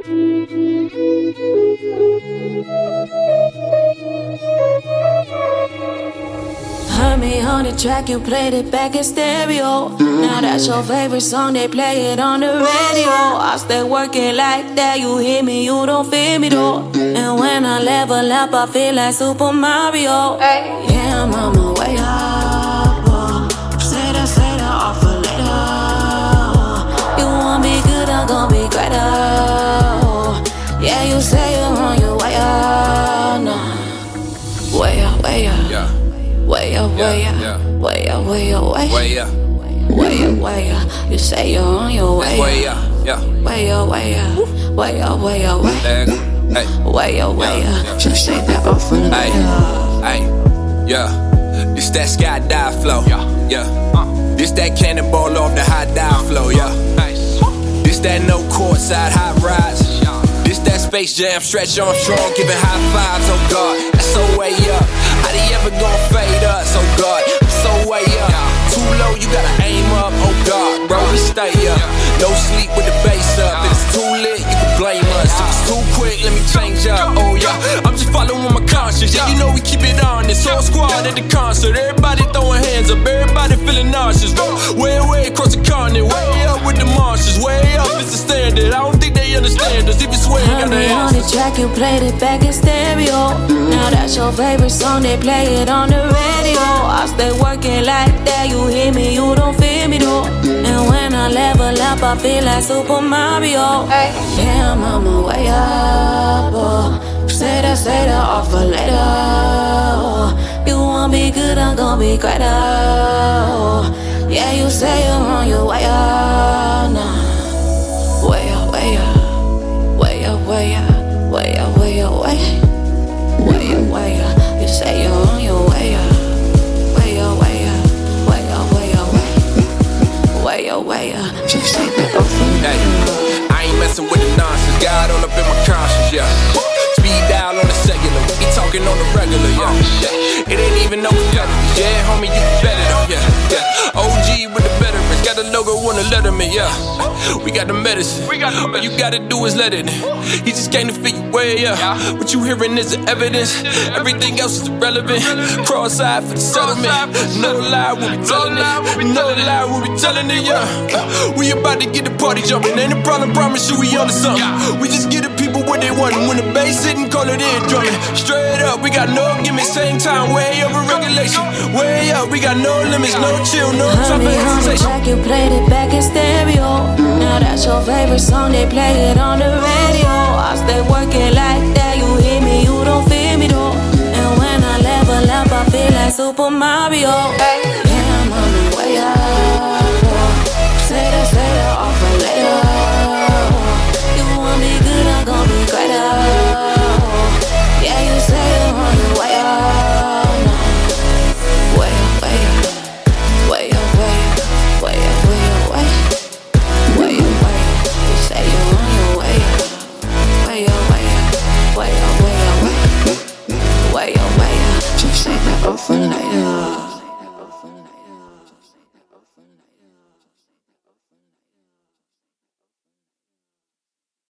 Heard me on the track, you played it back in stereo. Now that's your favorite song, they play it on the radio. I stay working like that, you hear me, you don't feel me though. And when I level up, I feel like Super Mario. Yeah, I'm on my way up. Say that, offer later. You want me good, I'm gonna be greater. Yeah, you say you're on your way up. Nah. Way up, way up. Yeah. Way up, way up, way up, way up, way up, way up, way up. You say you're on your way up. Way up, yeah. Way up, way up, way up, way up, way up, way up. Just say that off of the Hey, yeah. This that skydive flow, yeah. This that cannonball off the high dive flow, yeah. This that no courtside high rise. This that Space Jam stretch Armstrong giving high fives, oh God, that's so way up. How they ever gon' fade us, oh God, I'm so way up. Too low, you gotta aim up, oh God, bro, we stay up. No sleep with the bass up. If it's too lit, you can blame us. If it's too quick, let me change up, oh yeah. I'm just following my conscience, yeah, you know we keep it honest. Whole squad at the concert, everybody throwing hands up, everybody feeling nauseous. Way across the continent, way up with the monsters, way up is the standard. I don't think they understand us, if it's way got the answers. On the track, you played it back in stereo. Now that's your favorite song, they play it on the radio. I stay working like that, you hear me, you don't feel me though. And when I level up, I feel like Super Mario. Yeah, I'm on my way up. Say that, offer later. You want me good, I'm gonna be greater. Yeah, you say you're on your way up. Nah. Way up, way up, way up, way up, way up, way up, way up, way up, way up. You say you're on your way up. Way up, way up, way up, way up, way up, way up. Just say that off of me. Hey, I ain't messing with the nonsense. God all up in my conscience, yeah. Speed dial on the cellular, we be talking on the regular, yeah. It ain't even no competitors, yeah, homie, you better though, yeah. OG with the veterans, got the logo on the letterman, yeah. We got the medicine, all you gotta do is let it in. He just came to fit you way up. What you hearing is the evidence, everything else is irrelevant. Cross-eyed for the settlement, no lie, we'll be telling it. No lie, we'll be telling it, yeah. We about to get the party jumping, ain't a problem, promise you we onto something. We just get the people what they want, and when the bass hit and call it in drumming. Straight up, we got no gimmicks, same time, way over regulation. Way up, we got no limits, no chill, no time for hesitation. Track, you played it back in stereo. Now that's your favorite song, they play it on the radio. I stay working like that, you hear me, you don't feel me though. And when I level up, I feel like Super Mario.